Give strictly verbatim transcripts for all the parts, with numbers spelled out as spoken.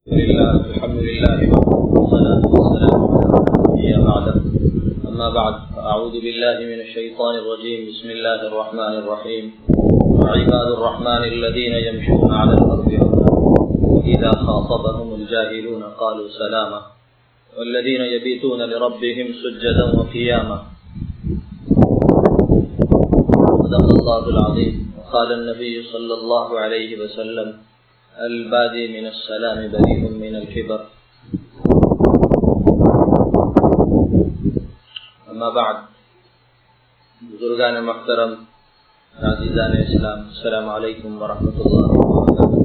الحمد لله والصلاة والسلام على نبينا محمد أما بعد أعوذ بالله من الشيطان الرجيم بسم الله الرحمن الرحيم وعباد الرحمن الذين يمشون على الأرض هونا وإذا خاطبهم الجاهلون قالوا سلاما والذين يبيتون لربهم سجدا وقياما صدق الله العظيم وقال النبي صلى الله عليه وسلم البادی من السلام بریء من الکبر اما بعد بزرگان محترم عزیزان اسلام السلام علیکم ورحمۃ اللہ وبرکاتہ۔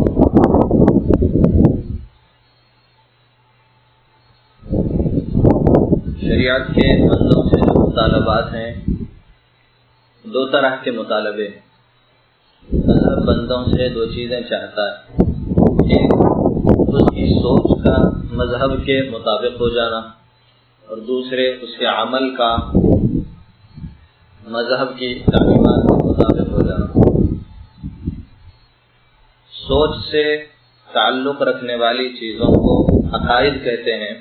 شریعت کے بندوں سے جو مطالبات ہیں دو طرح کے مطالبے ہیں۔ مذہب بندوں سے دو چیزیں چاہتا ہے، ایک اس کی سوچ کا مذہب کے مطابق ہو جانا اور دوسرے اس کے عمل کا مذہب کی تعلیمات کے مطابق ہو جانا۔ سوچ سے تعلق رکھنے والی چیزوں کو عقائد کہتے ہیں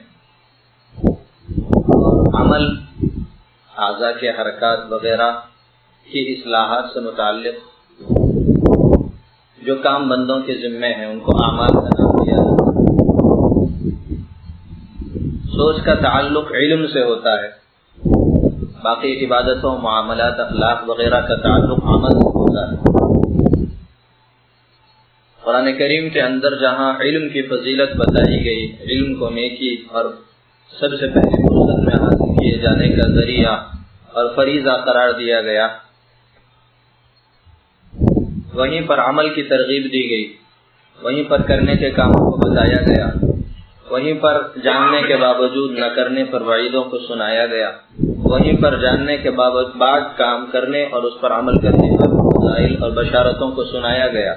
اور عمل اعضاء کے حرکات وغیرہ کی اصلاحات سے متعلق جو کام بندوں کے ذمے ہیں ان کو اعمال کا نام دیا جاتا ہے۔ سوچ کا تعلق علم سے ہوتا ہے، باقی عبادتوں معاملات اخلاق وغیرہ کا تعلق عمل سے ہوتا ہے۔ قرآن کریم کے اندر جہاں علم کی فضیلت بتائی گئی، علم کو نیکی اور سب سے پہلے فرصت میں حاصل کیے جانے کا ذریعہ اور فریضہ قرار دیا گیا، وہیں پر عمل کی ترغیب دی گئی، وہیں پر کرنے کے کاموں کو بتایا گیا، وہیں پر جاننے کے باوجود نہ کرنے پر وعیدوں کو سنایا گیا، وہیں پر جاننے کے بعد کام کرنے اور اس پر عمل کرنے پر فضائل اور بشارتوں کو سنایا گیا۔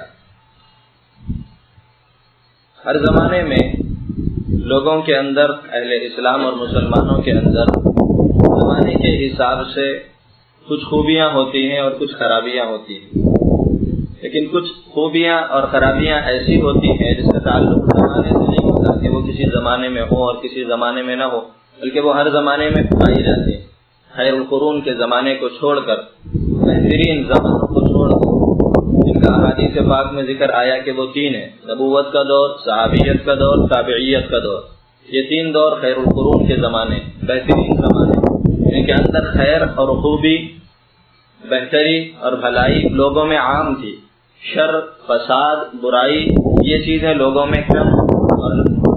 ہر زمانے میں لوگوں کے اندر، اہل اسلام اور مسلمانوں کے اندر زمانے کے حساب سے کچھ خوبیاں ہوتی ہیں اور کچھ خرابیاں ہوتی ہیں، لیکن کچھ خوبیاں اور خرابیاں ایسی ہوتی ہیں جس کا تعلق زمانے سے نہیں ہوتا کہ وہ کسی زمانے میں ہو اور کسی زمانے میں نہ ہو، بلکہ وہ ہر زمانے میں پائی جاتی ہیں۔ خیر القرون کے زمانے کو چھوڑ کر، بہترین زمانوں کو چھوڑ کر، جن کا احادیث پاک میں ذکر آیا کہ وہ تین ہیں، نبوت کا دور، صحابیت کا دور، تابعیت کا دور۔ یہ تین دور خیر القرون کے زمانے، بہترین زمانے، جن کے اندر خیر اور خوبی، بہتری اور بھلائی لوگوں میں عام تھی۔ شر، فساد، برائی یہ چیزیں لوگوں میں کم اور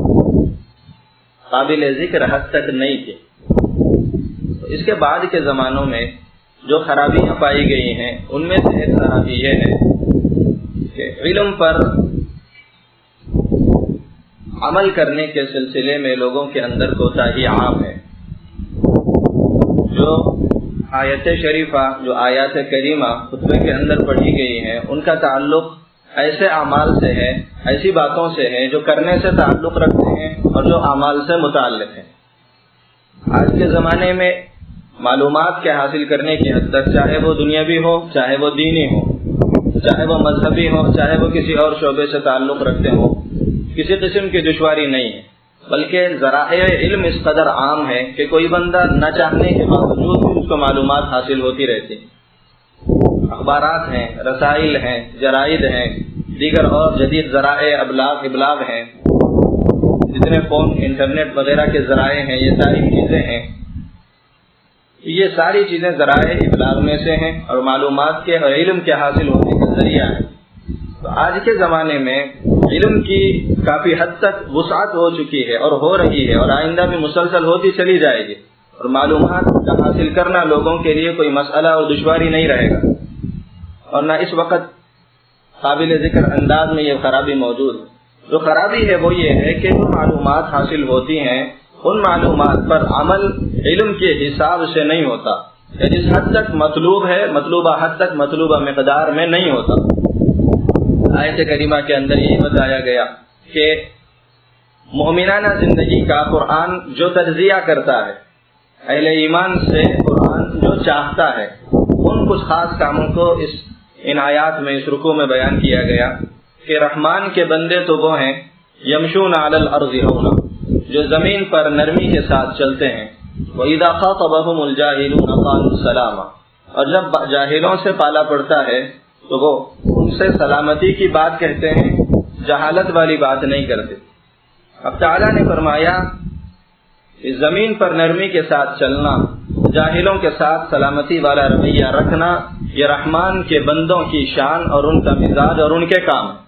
قابل ذکر حد تک نہیں تھی۔ اس کے بعد کے زمانوں میں جو خرابیاں پائی گئی ہیں ان میں سے ایک خرابی یہ ہے کہ علم پر عمل کرنے کے سلسلے میں لوگوں کے اندر کوتاہی عام ہے۔ جو آیت شریفہ، جو آیات کریمہ خطبے کے اندر پڑھی گئی ہیں، ان کا تعلق ایسے اعمال سے ہے، ایسی باتوں سے ہے جو کرنے سے تعلق رکھتے ہیں اور جو اعمال سے متعلق ہیں۔ آج کے زمانے میں معلومات کے حاصل کرنے کی حد تک، چاہے وہ دنیاوی ہو، چاہے وہ دینی ہو، چاہے وہ مذہبی ہو، چاہے وہ کسی اور شعبے سے تعلق رکھتے ہوں، کسی قسم کی دشواری نہیں ہے، بلکہ ذرائع علم اس قدر عام ہے کہ کوئی بندہ نہ چاہنے کے باوجود بھی اس کو معلومات حاصل ہوتی رہتی ہیں۔ اخبارات ہیں، رسائل ہیں، جرائد ہیں، دیگر اور جدید ذرائع ابلاغ ابلاغ ہیں، جتنے فون، انٹرنیٹ وغیرہ کے ذرائع ہیں، یہ ساری چیزیں ہیں، یہ ساری چیزیں ذرائع ابلاغ میں سے ہیں اور معلومات کے اور علم کے حاصل ہونے کا ذریعہ ہے۔ تو آج کے زمانے میں علم کی کافی حد تک وسعت ہو چکی ہے اور ہو رہی ہے اور آئندہ بھی مسلسل ہوتی چلی جائے گی، اور معلومات کا حاصل کرنا لوگوں کے لیے کوئی مسئلہ اور دشواری نہیں رہے گا، اور نہ اس وقت قابل ذکر انداز میں یہ خرابی موجود ہے۔ جو خرابی ہے وہ یہ ہے کہ جو معلومات حاصل ہوتی ہیں ان معلومات پر عمل علم کے حساب سے نہیں ہوتا، جس حد تک مطلوب ہے مطلوبہ حد تک مطلوبہ مقدار میں نہیں ہوتا۔ آیت کریمہ کے اندر یہ بتایا گیا کہ مومنانہ زندگی کا قرآن جو تجزیہ کرتا ہے، اہل ایمان سے قرآن جو چاہتا ہے، ان کچھ خاص کاموں کو اس ان آیات میں، اس رکوع میں بیان کیا گیا کہ رحمان کے بندے تو وہ ہیں یمشون علی الارض ہونا، جو زمین پر نرمی کے ساتھ چلتے ہیں، وَإِذَا خَاطَبَهُمُ الْجَاهِلُونَ قَالُوا سَلَامًا، اور جب جاہلوں سے پالا پڑتا ہے تو وہ ان سے سلامتی کی بات کہتے ہیں، جہالت والی بات نہیں کرتے۔ اب تعالیٰ نے فرمایا اس زمین پر نرمی کے ساتھ چلنا، جاہلوں کے ساتھ سلامتی والا رویہ رکھنا، یہ رحمان کے بندوں کی شان اور ان کا مزاج اور ان کے کام ہے۔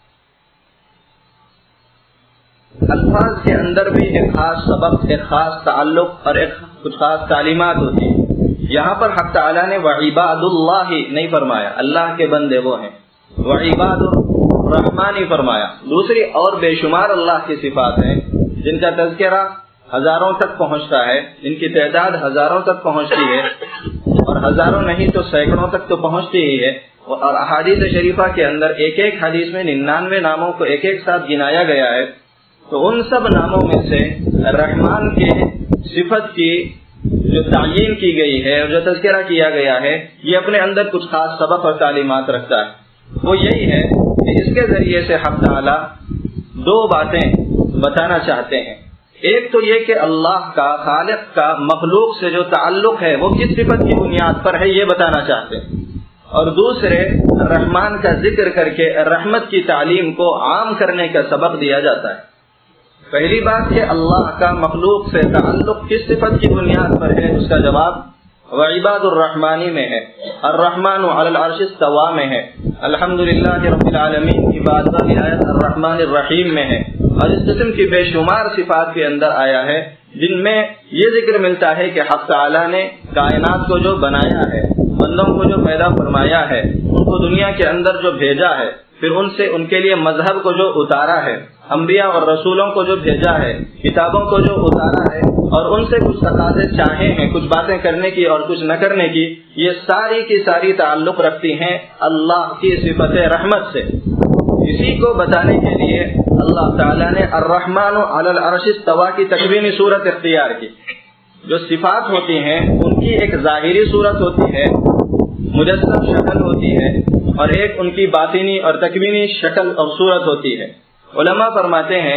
الفاظ کے اندر بھی ایک خاص سبق، ایک خاص تعلق اور ایک کچھ خاص تعلیمات ہوتی ہیں۔ یہاں پر حق تعالیٰ نے وعباد اللہ نہیں فرمایا، اللہ کے بندے وہ ہیں، وعباد الرحمن ہی فرمایا۔ دوسری اور بے شمار اللہ کی صفات ہیں جن کا تذکرہ ہزاروں تک پہنچتا ہے، جن کی تعداد ہزاروں تک پہنچتی ہے، اور ہزاروں نہیں تو سینکڑوں تک تو پہنچتی ہی ہے۔ اور احادیث شریفہ کے اندر ایک ایک حدیث میں ننانوے ناموں کو ایک ایک ساتھ گنایا گیا ہے۔ تو ان سب ناموں میں سے رحمان کے صفت کی جو تعین کی گئی ہے اور جو تذکرہ کیا گیا ہے، یہ اپنے اندر کچھ خاص سبق اور تعلیمات رکھتا ہے۔ وہ یہی ہے کہ اس کے ذریعے سے حق تعالیٰ دو باتیں بتانا چاہتے ہیں۔ ایک تو یہ کہ اللہ کا، خالق کا مخلوق سے جو تعلق ہے وہ کس صفت کی بنیاد پر ہے، یہ بتانا چاہتے ہیں۔ اور دوسرے رحمان کا ذکر کر کے رحمت کی تعلیم کو عام کرنے کا سبق دیا جاتا ہے۔ پہلی بات کہ اللہ کا مخلوق سے تعلق کس صفت کی بنیاد پر ہے، اس کا جواب وعباد الرحمانی میں ہے، الرحمن علی العرش استوى میں ہے، الحمدللہ رب العالمین کی بارگاہ آیت الرحمن الرحیم میں ہے، اور اس قسم کی بے شمار صفات کے اندر آیا ہے جن میں یہ ذکر ملتا ہے کہ حق تعالیٰ نے کائنات کو جو بنایا ہے، بندوں کو جو پیدا فرمایا ہے، ان کو دنیا کے اندر جو بھیجا ہے، پھر ان سے ان کے لیے مذہب کو جو اتارا ہے، انبیاء اور رسولوں کو جو بھیجا ہے، کتابوں کو جو اتارا ہے، اور ان سے کچھ تقاضے چاہے ہیں، کچھ باتیں کرنے کی اور کچھ نہ کرنے کی، یہ ساری کی ساری تعلق رکھتی ہیں اللہ کی صفت رحمت سے۔ اسی کو بتانے کے لیے اللہ تعالیٰ نے الرحمن علی العرش استوى کی تکوینی صورت اختیار کی۔ جو صفات ہوتی ہیں ان کی ایک ظاہری صورت ہوتی ہے، مجسم شکل ہوتی ہے، اور ایک ان کی باطنی اور تکوینی شکل اور صورت ہوتی ہے۔ علماء فرماتے ہیں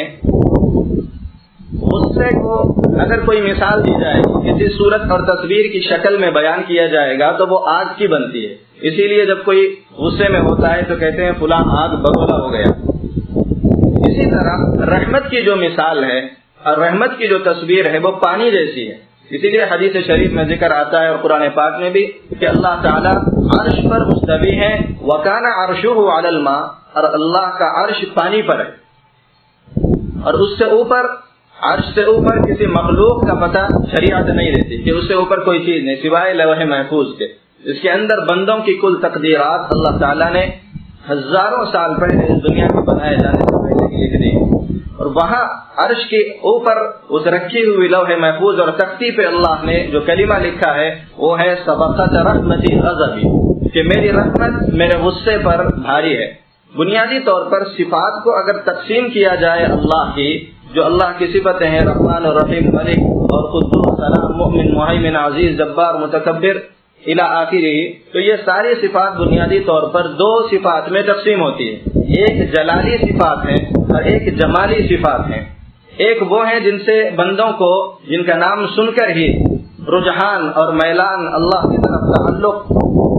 غصے کو اگر کوئی مثال دی جائے، کسی صورت اور تصویر کی شکل میں بیان کیا جائے گا تو وہ آگ کی بنتی ہے۔ اسی لیے جب کوئی غصے میں ہوتا ہے تو کہتے ہیں فلاں آگ بگولا ہو گیا۔ اسی طرح رحمت کی جو مثال ہے اور رحمت کی جو تصویر ہے وہ پانی جیسی ہے۔ اسی لیے حدیث شریف میں ذکر آتا ہے اور قرآن پاک میں بھی کہ اللہ تعالیٰ عرش پر مستوی ہے، وَكَانَ عَرْشُهُ عَلَى الْمَاءِ، اور اللہ کا عرش پانی پر ہے، اور اس سے اوپر، عرش سے اوپر کسی مخلوق کا پتہ شریعت نہیں دیتی کہ اس سے اوپر کوئی چیز نہیں سوائے لوح محفوظ کے۔ اس کے اندر بندوں کی کل تقدیرات اللہ تعالیٰ نے ہزاروں سال پہلے اس دنیا کے بنائے جانے سے پہلے کی لکھ دی، اور وہاں عرش کے اوپر اس رکھی ہوئی لوح محفوظ اور تختی پہ اللہ نے جو کلمہ لکھا ہے وہ ہے سبقت رحمتی غضبی، کہ میری رحمت میرے غصے پر بھاری ہے۔ بنیادی طور پر صفات کو اگر تقسیم کیا جائے اللہ کی، جو اللہ کی صفتیں ہیں رحمان اور رحیم، ملک اور قدوس، سلام، مؤمن، مہیمن، عزیز، جبار، متکبر الی آخرہ، تو یہ ساری صفات بنیادی طور پر دو صفات میں تقسیم ہوتی ہے۔ ایک جلالی صفات ہیں اور ایک جمالی صفات ہیں۔ ایک وہ ہیں جن سے بندوں کو، جن کا نام سن کر ہی رجحان اور میلان اللہ کی طرف تعلق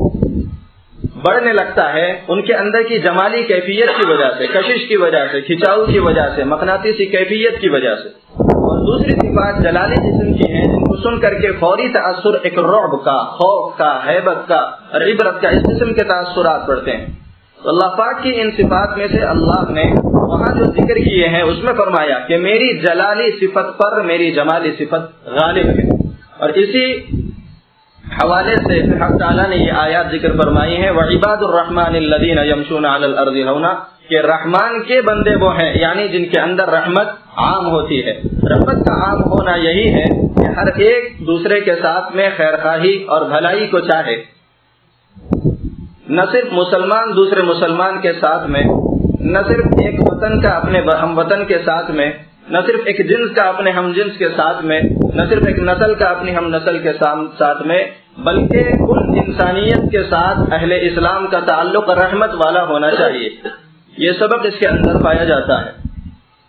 بڑھنے لگتا ہے، ان کے اندر کی جمالی کیفیت کی وجہ سے، کشش کی وجہ سے، کھچاؤ کی وجہ سے، مقناطیسی کیفیت کی وجہ سے۔ اور دوسری صفات جلالی جسم کی ہیں جن کو سن کر کے فوری تاثر ایک رعب کا، خوف کا، ہیبت کا اور عبرت کا اس قسم کے تاثرات پڑتے ہیں۔ تو اللہ پاک کی ان صفات میں سے اللہ نے وہاں جو ذکر کیے ہیں اس میں فرمایا کہ میری جلالی صفت پر میری جمالی صفت غالب ہے، اور اسی حوالے سے پھر حق تعالیٰ نے یہ آیات ذکر فرمائی ہیں وَعِبَادُ الرَّحْمَنِ الَّذِينَ يَمْشُونَ عَلَى الْأَرْضِ هَوْنًا، کہ رحمان کے بندے وہ ہیں، یعنی جن کے اندر رحمت عام ہوتی ہے۔ رحمت کا عام ہونا یہی ہے کہ ہر ایک دوسرے کے ساتھ میں خیرخواہی اور بھلائی کو چاہے، نہ صرف مسلمان دوسرے مسلمان کے ساتھ میں، نہ صرف ایک وطن کا اپنے ہم وطن کے ساتھ میں، نہ صرف ایک جنس کا اپنے ہم جنس کے ساتھ میں، نہ صرف ایک نسل کا اپنی ہم نسل کے ساتھ میں، بلکہ کل انسانیت کے ساتھ اہل اسلام کا تعلق رحمت والا ہونا چاہیے۔ یہ سبق اس کے اندر پایا جاتا ہے۔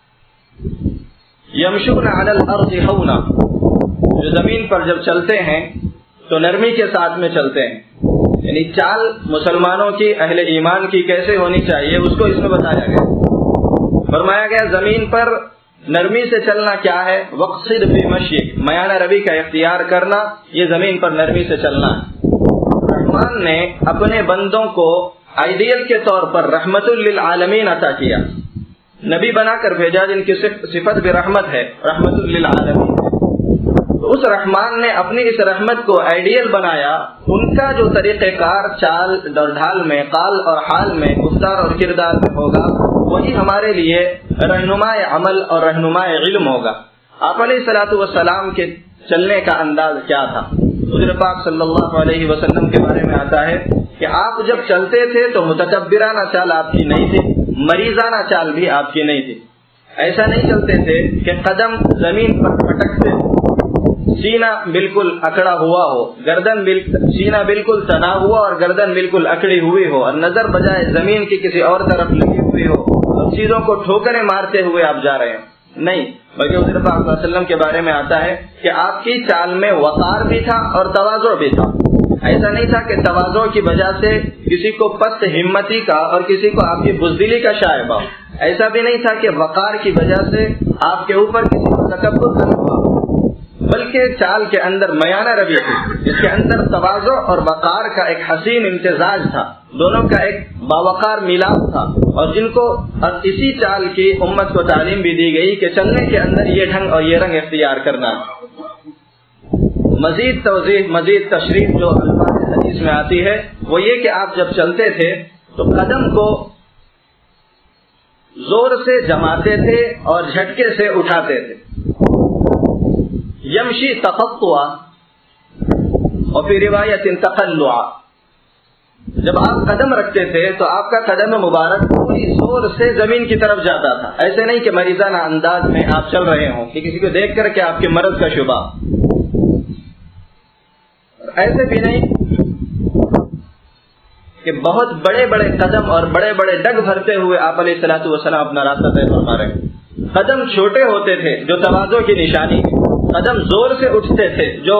یمشون علی الارض ہونا، جو زمین پر جب چلتے ہیں تو نرمی کے ساتھ میں چلتے ہیں. یعنی چال مسلمانوں کی، اہل ایمان کی کیسے ہونی چاہیے اس کو اس میں بتایا گیا. فرمایا گیا زمین پر نرمی سے چلنا کیا ہے؟ وقصد فی مشیک، میانہ روی کا اختیار کرنا، یہ زمین پر نرمی سے چلنا ہے. رحمان نے اپنے بندوں کو آئیڈیل کے طور پر رحمت للعالمین عطا کیا، نبی بنا کر بھیجا جن کی صفت بھی رحمت ہے، رحمت للعالمین. تو اس رحمان نے اپنی اس رحمت کو آئیڈیل بنایا. ان کا جو طریقہ کار چال اور ڈھال میں، قال اور حال میں، گفتار اور کردار میں ہوگا، وہی ہمارے لیے رہنما عمل اور رہنما علم ہوگا. آپ علیہ الصلوۃ والسلام کے چلنے کا انداز کیا تھا؟ حضور پاک صلی اللہ علیہ وسلم کے بارے میں آتا ہے کہ آپ جب چلتے تھے تو متکبرانہ چال آپ کی نہیں تھی، مریضانہ چال بھی آپ کی نہیں تھی. ایسا نہیں چلتے تھے کہ قدم زمین پر پٹکتے، سینہ بالکل اکڑا ہوا ہو، گردن سینہ بالکل تنا ہوا اور گردن بالکل اکڑی ہوئی ہو، اور نظر بجائے زمین کی کسی اور طرف لگی ہوئی ہو، اور چیزوں کو ٹھوکریں مارتے ہوئے آپ جا رہے ہیں. نہیں، بلکہ حضور پاک صلی اللہ علیہ وسلم کے بارے میں آتا ہے کہ آپ کی چال میں وقار بھی تھا اور تواضع بھی تھا. ایسا نہیں تھا کہ تواضع کی وجہ سے کسی کو پست ہمتی کا اور کسی کو آپ کی بزدلی کا شائبہ. ایسا بھی نہیں تھا کہ وقار کی وجہ سے آپ کے اوپر کسی کو تکبر کا ہوا، بلکہ چال کے اندر میانہ روی تھی، جس کے اندر تواضع اور وقار کا ایک حسین امتزاج تھا، دونوں کا ایک باوقار میلاپ تھا. اور جن کو اور اسی چال کی امت کو تعلیم بھی دی گئی کہ چلنے کے اندر یہ ڈھنگ اور یہ رنگ اختیار کرنا. مزید توضیح، مزید تشریح جو الفاظ حدیث میں آتی ہے وہ یہ کہ آپ جب چلتے تھے تو قدم کو زور سے جماتے تھے اور جھٹکے سے اٹھاتے تھے. یمشی تقطعا وفی روایت تقلعا، جب آپ قدم رکھتے تھے تو آپ کا قدم مبارک پوری زور سے زمین کی طرف جاتا تھا. ایسے نہیں کہ مریضانہ انداز میں آپ چل رہے ہوں کہ کسی کو دیکھ کر کے آپ کے مرض کا شبہ. ایسے بھی نہیں کہ بہت بڑے بڑے قدم اور بڑے بڑے ڈگ بھرتے ہوئے آپ علیہ الصلوۃ والسلام اپنا راستہ طے فرما رہے ہیں. قدم چھوٹے ہوتے تھے جو تواضع کی نشانی، قدم زور سے اٹھتے تھے جو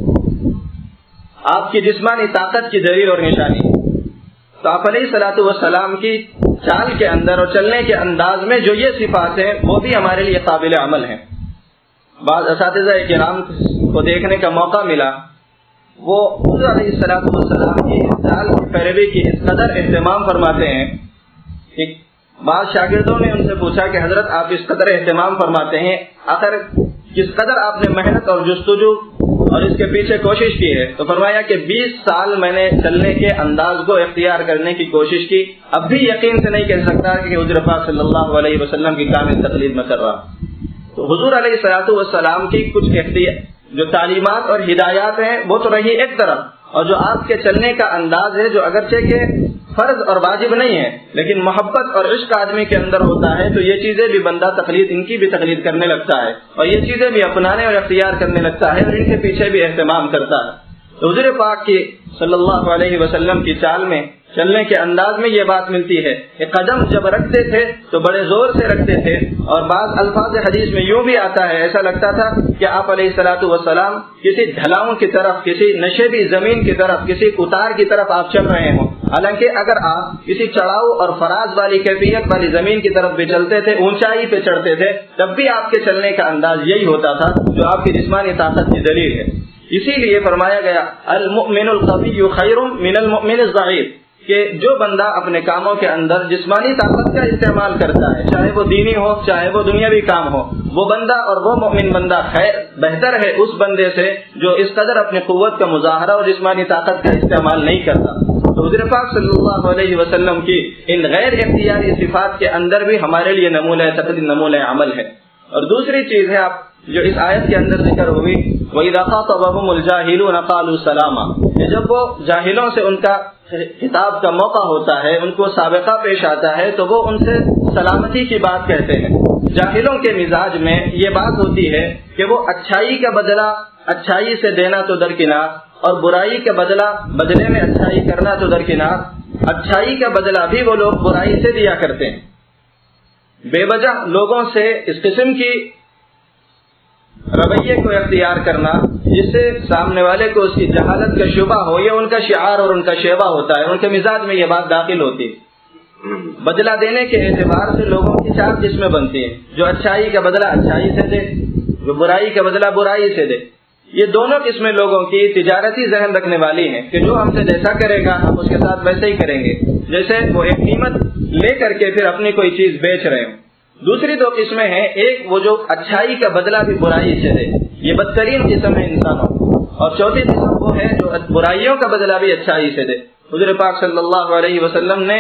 آپ کی جسمانی طاقت کی دلیل اور نشانی. تو آپ علیہ الصلوۃ والسلام کی چال کے اندر اور چلنے کے انداز میں جو یہ صفات ہیں وہ بھی ہمارے لیے قابل عمل ہیں. بعض اساتذہ کرام کو دیکھنے کا موقع ملا، وہ حضور علیہ الصلوۃ والسلام کی چال کی پیروی کی اس قدر اہتمام فرماتے ہیں کہ بعض شاگردوں نے ان سے پوچھا کہ حضرت آپ اس قدر اہتمام فرماتے ہیں، آخر کس قدر آپ نے محنت اور جستجو اور اس کے پیچھے کوشش کی ہے؟ تو فرمایا کہ بیس سال میں نے چلنے کے انداز کو اختیار کرنے کی کوشش کی، اب بھی یقین سے نہیں کہہ سکتا کہ حضور پاک صلی اللہ علیہ وسلم کی کامل تقلید میں کر رہا. تو حضور علیہ الصلوۃ والسلام کی کچھ اختیار جو تعلیمات اور ہدایات ہیں وہ تو رہی ایک طرف، اور جو آپ کے چلنے کا انداز ہے جو اگرچہ کہ فرض اور واجب نہیں ہے لیکن محبت اور عشق آدمی کے اندر ہوتا ہے تو یہ چیزیں بھی بندہ تقلید، ان کی بھی تقلید کرنے لگتا ہے اور یہ چیزیں بھی اپنانے اور اختیار کرنے لگتا ہے اور ان کے پیچھے بھی اہتمام کرتا ہے. تو حضور پاک کی صلی اللہ علیہ وسلم کی چال میں، چلنے کے انداز میں یہ بات ملتی ہے کہ قدم جب رکھتے تھے تو بڑے زور سے رکھتے تھے. اور بعض الفاظ حدیث میں یوں بھی آتا ہے، ایسا لگتا تھا کہ آپ علیہ الصلوۃ والسلام کسی ڈھلاؤں کی طرف، کسی نشیبی زمین کی طرف، کسی اتار کی طرف آپ چل رہے ہوں. حالانکہ اگر آپ کسی چڑھاؤ اور فراز والی کیفیت والی زمین کی طرف بھی چلتے تھے، اونچائی پہ چڑھتے تھے، تب بھی آپ کے چلنے کا انداز یہی ہوتا تھا جو آپ کی جسمانی طاقت کی دلیل ہے. اسی لیے فرمایا گیا المؤمن القوی خیر من المؤمن الضعیف، کہ جو بندہ اپنے کاموں کے اندر جسمانی طاقت کا استعمال کرتا ہے، چاہے وہ دینی ہو چاہے وہ دنیاوی کام ہو، وہ بندہ اور وہ مومن بندہ خیر بہتر ہے اس بندے سے جو اس قدر اپنی قوت کا مظاہرہ اور جسمانی طاقت کا استعمال نہیں کرتا. تو حضور پاک صلی اللہ علیہ وسلم کی ان غیر اختیاری صفات کے اندر بھی ہمارے لیے نمونہ تقلید، نمونہ عمل ہے. اور دوسری چیز ہے آپ جو اس آیت کے اندر ذکر ہوئی، وَإِذَا خَاطَبَهُمُ الْجَاهِلُونَ قَالُوا سَلَامًا، کہ جب وہ جاہلوں سے ان کا خطاب کا موقع ہوتا ہے، ان کو سابقہ پیش آتا ہے تو وہ ان سے سلامتی کی بات کہتے ہیں. جاہلوں کے مزاج میں یہ بات ہوتی ہے کہ وہ اچھائی کا بدلہ اچھائی سے دینا تو درکنار، اور برائی کا بدلہ بدلے میں اچھائی کرنا تو درکنار، اچھائی کا بدلہ بھی وہ لوگ برائی سے دیا کرتے ہیں. بے وجہ لوگوں سے اس قسم کی رویے کو اختیار کرنا جس سے سامنے والے کو اس کی جہالت کا شبہ ہو، یہ ان کا شعار اور ان کا شیوا ہوتا ہے، ان کے مزاج میں یہ بات داخل ہوتی ہے۔ بدلہ دینے کے اعتبار سے لوگوں کی چار قسمیں بنتی ہیں، جو اچھائی کا بدلہ اچھائی سے دے، جو برائی کا بدلہ برائی سے دے۔ یہ دونوں قسمیں لوگوں کی تجارتی ذہن رکھنے والی ہیں کہ جو ہم سے جیسا کرے گا ہم اس کے ساتھ ویسے ہی کریں گے، جیسے وہ ایک قیمت لے کر کے پھر اپنی کوئی چیز بیچ رہے ہوں۔ دوسری دو قسمیں ہیں، ایک وہ جو اچھائی کا بدلہ بھی برائی سے دے، یہ بدترین قسم ہے انسانوں، اور چوتھی قسم وہ ہے جو برائیوں کا بدلہ بھی اچھائی سے دے۔ حضور پاک صلی اللہ علیہ وسلم نے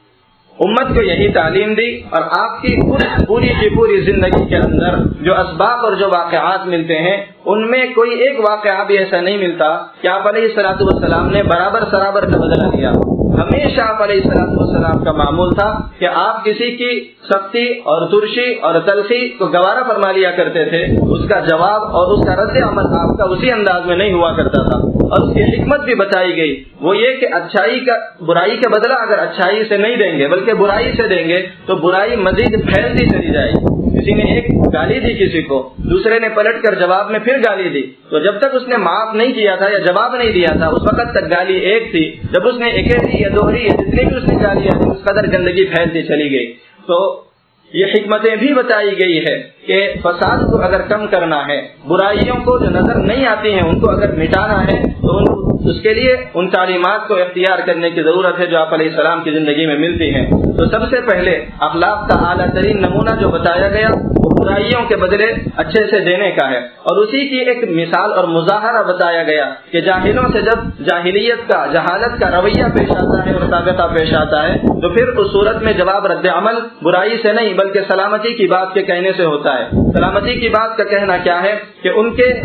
امت کو یہی تعلیم دی، اور آپ کی پوری کی پوری زندگی کے اندر جو اسباب اور جو واقعات ملتے ہیں ان میں کوئی ایک واقعہ بھی ایسا نہیں ملتا کہ آپ علیہ الصلوۃ والسلام نے برابر سرابر کا بدلہ دیا۔ ہمیشہ آپ علیہ الصلوۃ والسلام کا معمول تھا کہ آپ کسی کی سختی اور ترشی اور تلخی کو گوارا فرما لیا کرتے تھے، اس کا جواب اور اس کا رد عمل آپ کا اسی انداز میں نہیں ہوا کرتا تھا، اور اس کی حکمت بھی بتائی گئی، وہ یہ کہ اچھائی کا برائی کا بدلہ اگر اچھائی سے نہیں دیں گے بلکہ برائی سے دیں گے تو برائی مزید پھیلتی چلی جائے گی۔ کسی نے ایک گالی دی کسی کو، دوسرے نے پلٹ کر جواب میں پھر گالی دی، تو جب تک اس نے معاف نہیں کیا تھا یا جواب نہیں دیا تھا اس وقت تک گالی ایک تھی، جب اس نے اکیلی یا دوہری یا جتنی بھی اس نے گالیاں دی اس قدر گندگی پھیلتی چلی گئی۔ تو یہ حکمتیں بھی بتائی گئی ہے کہ فساد کو اگر کم کرنا ہے، برائیوں کو جو نظر نہیں آتی ہیں ان کو اگر مٹانا ہے تو ان اس کے لیے ان تعلیمات کو اختیار کرنے کی ضرورت ہے جو آپ علیہ السلام کی زندگی میں ملتی ہیں۔ تو سب سے پہلے اخلاق کا اعلیٰ ترین نمونہ جو بتایا گیا وہ برائیوں کے بدلے اچھے سے دینے کا ہے، اور اسی کی ایک مثال اور مظاہرہ بتایا گیا کہ جاہلوں سے جب جاہلیت کا جہالت کا رویہ پیش آتا ہے اور سابقہ پیش آتا ہے تو پھر اس صورت میں جواب رد عمل برائی سے نہیں بلکہ سلامتی کی بات کے کہنے سے ہوتا ہے۔ سلامتی کی بات کا کہنا کیا ہے کہ ان کے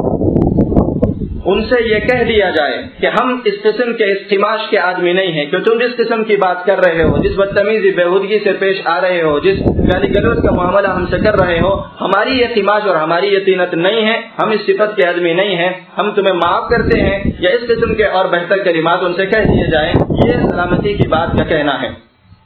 ان سے یہ کہہ دیا جائے کہ ہم اس قسم کے استماش کے آدمی نہیں ہیں، کہ تم جس قسم کی بات کر رہے ہو، جس بدتمیزی بےہودگی سے پیش آ رہے ہو، جس گالی گلوچ کا معاملہ ہم سے کر رہے ہو، ہماری یہ تماش اور ہماری یہ طینت نہیں ہے، ہم اس صفت کے آدمی نہیں ہیں، ہم تمہیں معاف کرتے ہیں، یا اس قسم کے اور بہتر کلمات ان سے کہہ دیے جائیں، یہ سلامتی کی بات کا کہنا ہے۔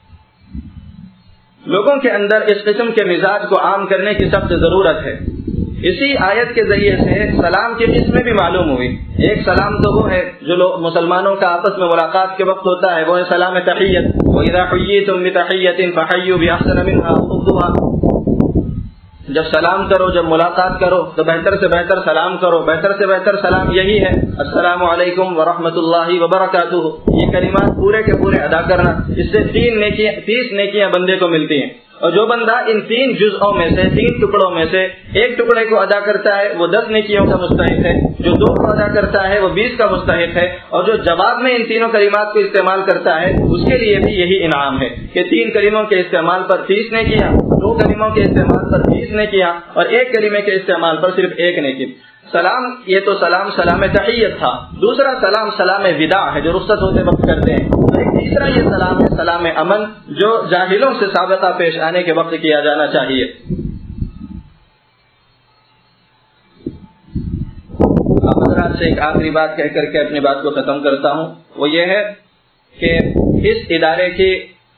لوگوں کے اندر اس قسم کے مزاج کو عام کرنے کی سخت ضرورت ہے۔ اسی آیت کے ذریعے سے سلام کی قسمیں بھی معلوم ہوئی۔ ایک سلام تو وہ ہے جو لوگ مسلمانوں کا آپس میں ملاقات کے وقت ہوتا ہے، وہ ہے سلام تحیت، وَإِذَا حُيِّيتُم بِتَحِيَّةٍ فَحَيُّوا بِأَحْسَنَ مِنْهَا أَوْ رُدُّوهَا۔ جب سلام کرو، جب ملاقات کرو تو بہتر سے بہتر سلام کرو، بہتر سے بہتر سلام یہی ہے، السلام علیکم ورحمۃ اللہ وبرکاتہ۔ یہ کلمات پورے کے پورے ادا کرنا، اس سے تین نیکیاں تیس نیکیاں بندے کو ملتی ہیں، اور جو بندہ ان تین جزءوں میں سے تین ٹکڑوں میں سے ایک ٹکڑے کو ادا کرتا ہے وہ دس نیکیوں کا مستحق ہے، جو دو کو ادا کرتا ہے وہ بیس کا مستحق ہے، اور جو جواب میں ان تینوں کلمات کو استعمال کرتا ہے اس کے لیے بھی یہی انعام ہے کہ تین کلموں کے استعمال پر تیس نیکیاں، دو کلموں کے استعمال پر بیس نیکیاں، اور ایک کلمے کے استعمال پر صرف ایک نیکی۔ سلام یہ تو سلام سلام تحیت تھا، دوسرا سلام سلام وداع ہے جو رخصت ہوتے وقت کرتے ہیں، اور ایک تیسرا یہ سلام ہے سلام امن جو جاہلوں سے سابقہ پیش آنے کے وقت کیا جانا چاہیے۔ اب حضرات سے ایک آخری بات کہہ کر کے اپنی بات کو ختم کرتا ہوں، وہ یہ ہے کہ اس ادارے کی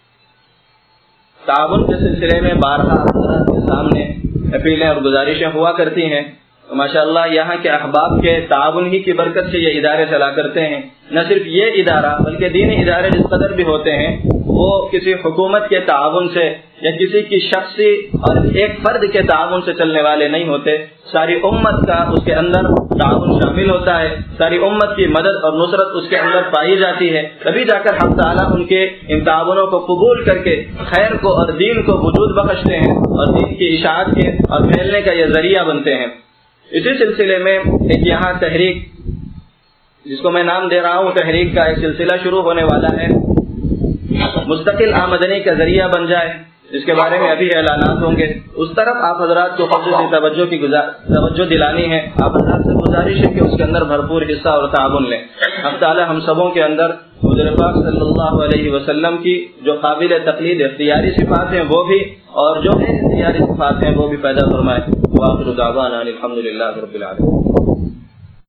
تعاون کے سلسلے میں بارہا حضرات کے سامنے اپیلیں اور گزارشیں ہوا کرتی ہیں، ماشاء اللہ یہاں کے احباب کے تعاون ہی کی برکت سے یہ ادارے چلا کرتے ہیں۔ نہ صرف یہ ادارہ بلکہ دینی ادارے جس قدر بھی ہوتے ہیں وہ کسی حکومت کے تعاون سے یا کسی کی شخصی اور ایک فرد کے تعاون سے چلنے والے نہیں ہوتے، ساری امت کا اس کے اندر تعاون شامل ہوتا ہے، ساری امت کی مدد اور نصرت اس کے اندر پائی جاتی ہے، تبھی جا کر حق تعالیٰ ان کے ان تعاونوں کو قبول کر کے خیر کو اور دین کو وجود بخشتے ہیں اور دین کی اشاعت کے اور پھیلنے کا یہ ذریعہ بنتے ہیں۔ اسی سلسلے میں ایک یہاں تحریک جس کو میں نام دے رہا ہوں تحریک کا ایک سلسلہ شروع ہونے والا ہے، مستقل آمدنی کا ذریعہ بن جائے، اس کے بارے میں ابھی اعلانات ہوں گے، اس طرف آپ حضرات کو خصوصی توجہ کی توجہ دلانی ہے، آپ حضرات سے گزارش ہے کہ اس کے اندر بھرپور حصہ اور تعاون لیں۔ اب تعالیٰ ہم سبوں کے اندر حضور پاک صلی اللہ علیہ وسلم کی جو قابل تقلید اختیاری صفات ہیں وہ بھی اور جو اختیاری صفات ہیں وہ بھی پیدا فرمائے۔ وآخر دعوانا الحمد للہ رب العالمین۔